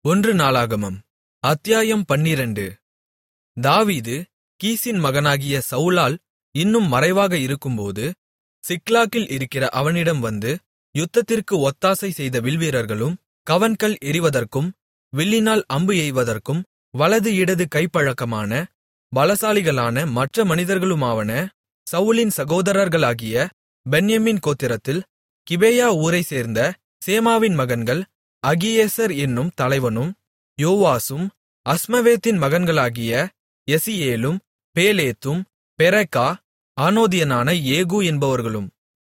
ஒன்று நாளாகமம் அத்தியாயம் 12. தாவீது கீசின் மகனாகிய சவுலால் இன்னும் மறைவாக இருக்கும்போது, சிக்லாகில் இருக்கிற அவனிடம் வந்து, யுத்தத்திற்கு ஒத்தாசை செய்த வில்வீரர்களும், கவண்கல் எறிவதற்கும், வில்லினால் அம்பு எய்வதற்கும், வலது இடது கைப்பழக்கமான, பலசாலிகளான மற்ற மனிதர்களுமாவன, சவுலின் சகோதரர்களாகிய பென்யமீன் கோத்திரத்தில் கிபேயா ஊரைச் சேர்ந்த சேமாவின் மகன்கள் அகியேசர் என்னும் தலைவனும், யோவாசும், அஸ்மவேத்தின் மகன்களாகிய யெசியேலும், பேலேத்தும், பெரக்கா, ஆனோதியனான ஏகு என்பவர்களும்.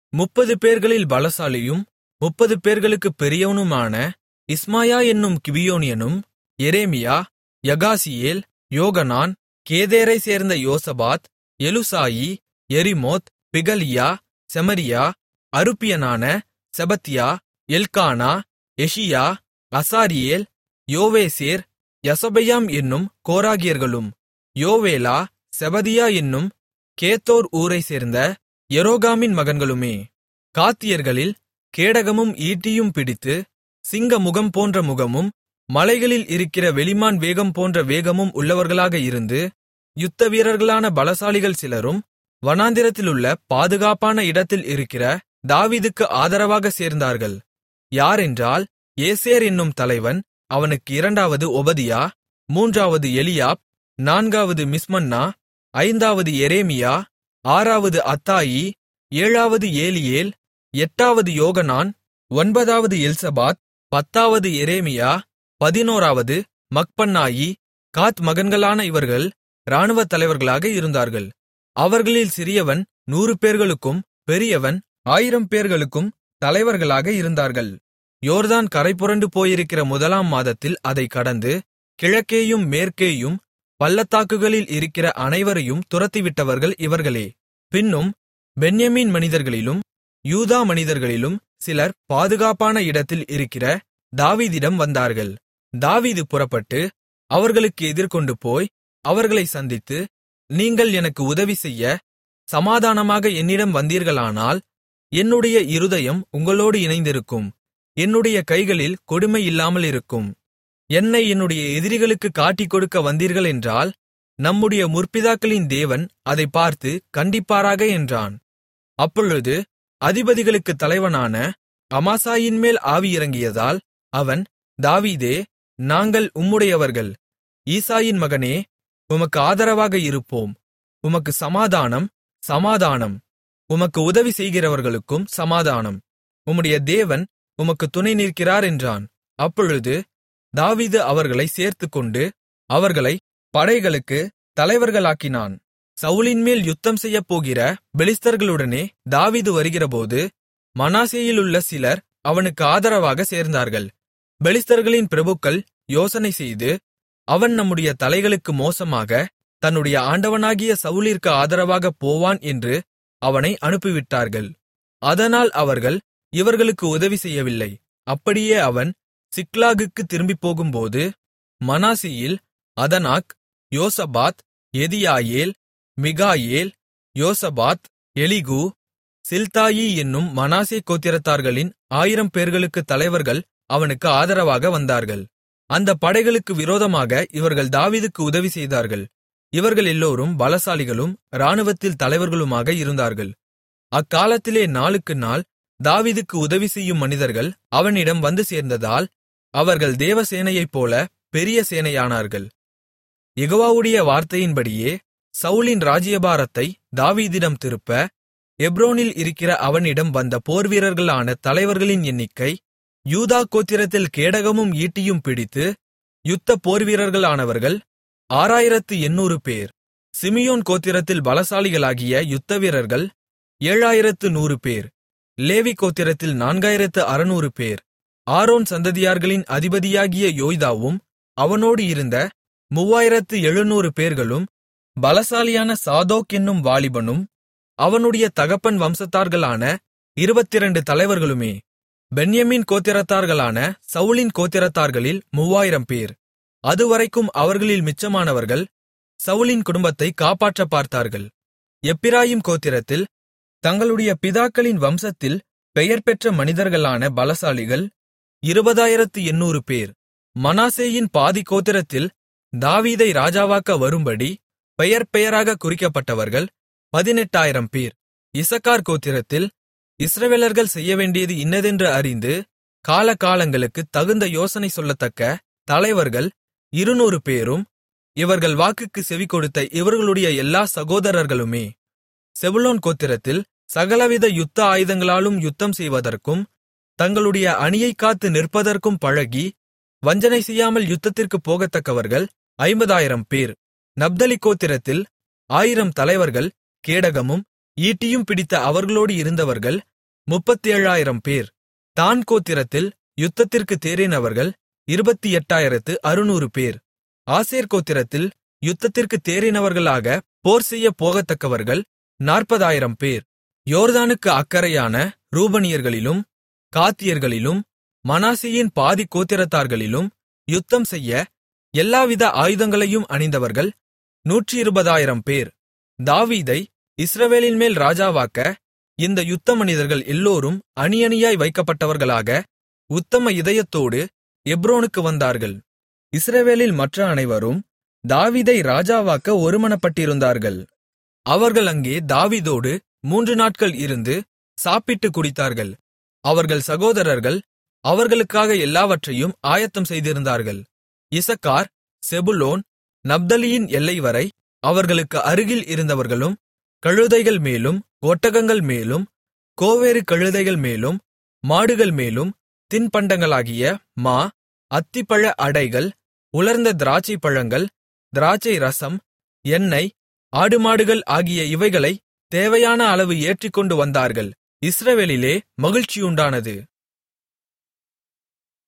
30 பேர்களில் பலசாலியும் 30 பேர்களுக்குப் பெரியவனுமான இஸ்மாயா என்னும் கிபியோனியனும், எரேமியா, யகாசியேல், யோகனான், கேதேரைச் சேர்ந்த யோசபாத், Eluzai, எரிமோத், Bealiah, Shemariah, அருப்பியனான செபத்தியா, Elkanah, எஷியா, அசாரியேல், யோவேசேர், Jashobeam என்னும் கோராகியர்களும், யோவேலா, செபதியா என்னும் கேத்தோர் ஊரைச் சேர்ந்த எரோகாமின் மகன்களுமே. காத்தியர்களில் கேடகமும் ஈட்டியும் பிடித்து, சிங்க முகம் போன்ற முகமும், மலைகளில் இருக்கிற வெளிமான் வேகம் போன்ற வேகமும் உள்ளவர்களாக இருந்து, யுத்த வீரர்களான பலசாலிகள் சிலரும், வனாந்திரத்திலுள்ள பாதுகாப்பான இடத்தில் இருக்கிற தாவீதுக்கு ஆதரவாக சேர்ந்தார்கள். யாரென்றால், ஏசேர் என்னும் தலைவன், அவனுக்கு 2வது ஒபதியா, 3வது எலியாப், 4வது மிஸ்மன்னா, 5வது எரேமியா, 6வது அத்தாயி, 7வது ஏலியேல், 8வது யோகனான், 9வது எல்சபாத், 10வது எரேமியா, 11வது மக்பன்னாயி. காத் மகன்களான இவர்கள் இராணுவத் தலைவர்களாக இருந்தார்கள். அவர்களில் சிறியவன் 100 பேர்களுக்கும் பெரியவன் 1000 பேர்களுக்கும் தலைவர்களாக இருந்தார்கள். யோர்தான் கரைபுரண்டு போயிருக்கிற 1ஆம் மாதத்தில் அதைக் கடந்து, கிழக்கேயும் மேற்கேயும் பள்ளத்தாக்குகளில் இருக்கிற அனைவரையும் துரத்திவிட்டவர்கள் இவர்களே. பின்னும் பென்யமீன் மனிதர்களிலும் யூதா மனிதர்களிலும் சிலர் பாதுகாப்பான இடத்தில் இருக்கிற தாவீதிடம் வந்தார்கள். தாவீது புறப்பட்டு அவர்களுக்கு எதிர்கொண்டு போய் அவர்களை சந்தித்து, நீங்கள் எனக்கு உதவி செய்ய சமாதானமாக என்னிடம் வந்தீர்களானால், என்னுடைய இருதயம் உங்களோடு இணைந்திருக்கும், என்னுடைய கைகளில் கொடுமை இல்லாமலிருக்கும். என்னை என்னுடைய எதிரிகளுக்குக் காட்டிக்கொடுக்க வந்தீர்களென்றால், நம்முடைய முற்பிதாக்களின் தேவன் அதைப் பார்த்து கண்டிப்பாராக என்றான். அப்பொழுது அதிபதிகளுக்குத் தலைவனான அமாசாயின்மேல் ஆவி இறங்கியதால், அவன், தாவீதே, நாங்கள் உம்முடையவர்கள், ஈசாயின் மகனே, உமக்கு ஆதரவாக இருப்போம். உமக்கு சமாதானம், சமாதானம். உமக்கு உதவி செய்கிறவர்களுக்கும் சமாதானம். உம்முடைய தேவன் உமக்கு துணை நிற்கிறார் என்றான். அப்பொழுது தாவீது அவர்களை சேர்த்துக்கொண்டு அவர்களை படைகளுக்கு தலைவர்களாக்கினான். சவுலின்மேல் யுத்தம் செய்யப்போகிற பெலிஸ்தர்களுடனே தாவீது வருகிறபோது, மனாசேயிலுள்ள சிலர் அவனுக்கு ஆதரவாக சேர்ந்தார்கள். பெலிஸ்தர்களின் பிரபுக்கள் யோசனை செய்து, அவன் நம்முடைய தலைகளுக்கு மோசமாக தன்னுடைய ஆண்டவனாகிய சவுலிற்கு ஆதரவாகப் போவான் என்று அவனை அனுப்பிவிட்டார்கள். அதனால் அவர்கள் இவர்களுக்கு உதவி செய்யவில்லை. அப்படியே அவன் சிக்லாகுக்குத் திரும்பிப்போகும்போது, மனாசேயில் அதனாக், யோசபாத், எதியாயேல், மிகாயேல், யோசபாத், எலிகு, சில்தாயி என்னும் மனாசே கோத்திரத்தார்களின் 1000 பேர்களுக்குத் தலைவர்கள் அவனுக்கு ஆதரவாக வந்தார்கள். அந்த படைகளுக்கு விரோதமாக இவர்கள் தாவீதுக்கு உதவி செய்தார்கள். இவர்கள் எல்லோரும் பலசாலிகளும் இராணுவத்தில் தலைவர்களுமாக இருந்தார்கள். அக்காலத்திலே நாளுக்கு நாள் தாவீதுக்கு உதவி செய்யும் மனிதர்கள் அவனிடம் வந்து சேர்ந்ததால், அவர்கள் தேவ சேனையைப்போல பெரிய சேனையானார்கள். யெகோவாவுடைய வார்த்தையின்படியே சவுலின் ராஜ்யபாரத்தை தாவீதிடம் திருப்ப, எப்ரோனில் இருக்கிற அவனிடம் வந்த போர்வீரர்களான தலைவர்களின் எண்ணிக்கை, யூதா கோத்திரத்தில் கேடகமும் ஈட்டியும் பிடித்து யுத்த போர்வீரர்களானவர்கள் 6800 பேர். சிமியோன் கோத்திரத்தில் பலசாலிகளாகிய யுத்தவீரர்கள் 7100 பேர். லேவி கோத்திரத்தில் 4600 பேர். ஆரோன் சந்ததியார்களின் அதிபதியாகிய யோய்தாவும் அவனோடு இருந்த 3700 பேர்களும், பலசாலியான சாதோக் என்னும் வாலிபனும் அவனுடைய தகப்பன் வம்சத்தார்களான 22 தலைவர்களுமே. பென்யமீன் கோத்திரத்தார்களான சவுலின் கோத்திரத்தார்களில் 3000 பேர். அதுவரைக்கும் அவர்களில் மிச்சமானவர்கள் சவுலின் குடும்பத்தை காப்பாற்றப் பார்த்தார்கள். எப்பிராயீம் கோத்திரத்தில் தங்களுடைய பிதாக்களின் வம்சத்தில் பெயர் பெற்ற மனிதர்களான பலசாலிகள் 20800 பேர். மனாசேயின் பாதிக் கோத்திரத்தில் தாவீதை ராஜாவாக்க வரும்படி பெயர் பெயராக குறிக்கப்பட்டவர்கள் 18000 பேர். இசக்கார் கோத்திரத்தில் இஸ்ரவேலர்கள் செய்யவேண்டியது இன்னதென்று அறிந்து காலகாலங்களுக்குத் தகுந்த யோசனை சொல்லத்தக்க தலைவர்கள் 200 பேரும், இவர்கள் வாக்குக்குச் செவிகொடுத்த இவர்களுடைய எல்லா சகோதரர்களுமே. செபுலோன் கோத்திரத்தில் சகலவித யுத்த ஆயுதங்களாலும் யுத்தம் செய்வதற்கும் தங்களுடைய அணியைக் காத்து நிற்பதற்கும் பழகி வஞ்சனை செய்யாமல் யுத்தத்திற்குப் போகத்தக்கவர்கள் 50000 பேர். நப்தலி கோத்திரத்தில் 1000 தலைவர்கள், கேடகமும் ஈட்டியும் பிடித்த அவர்களோடு இருந்தவர்கள் 37000 பேர். தான் கோத்திரத்தில் யுத்தத்திற்குத் தேறினவர்கள் 28600 பேர். ஆசேர் கோத்திரத்தில் யுத்தத்திற்குத் தேறினவர்களாக போர் செய்யப் போகத்தக்கவர்கள் 40000 பேர். யோர்தானுக்கு அக்கரையான ரூபனியர்களிலும் காத்தியர்களிலும் மனாசேயின் பாதிக் கோத்திரத்தார்களிலும் யுத்தம் செய்ய எல்லாவித ஆயுதங்களையும் அணிந்தவர்கள் 120000 பேர். தாவீதை இஸ்ரவேலின்மேல் ராஜாவாக்க இந்த யுத்த மனிதர்கள் எல்லோரும் அணியணியாய் வைக்கப்பட்டவர்களாக உத்தம இதயத்தோடு எப்ரோனுக்கு வந்தார்கள். இஸ்ரவேலில் மற்ற அனைவரும் தாவீதை ராஜாவாக்க ஒருமனப்பட்டிருந்தார்கள். அவர்கள் அங்கே தாவீதோடு 3 நாட்கள் இருந்து சாப்பிட்டுக் குடித்தார்கள். அவர்கள் சகோதரர்கள் அவர்களுக்காக எல்லாவற்றையும் ஆயத்தம் செய்திருந்தார்கள். இசக்கார், செபுலோன், நப்தலியின் எல்லைவரை அவர்களுக்கு அருகில் இருந்தவர்களும் கழுதைகள் மேலும் ஒட்டகங்கள் மேலும் கோவேறு கழுதைகள் மேலும் மாடுகள் மேலும் தின்பண்டங்களாகிய மா, அத்திப்பழ அடைகள், உலர்ந்த திராட்சைப் பழங்கள், திராட்சை ரசம், எண்ணெய், ஆடுமாடுகள் ஆகிய இவைகளை தேவையான அளவு ஏற்றிக்கொண்டு வந்தார்கள். இஸ்ரவேலிலே மகிழ்ச்சியுண்டானது.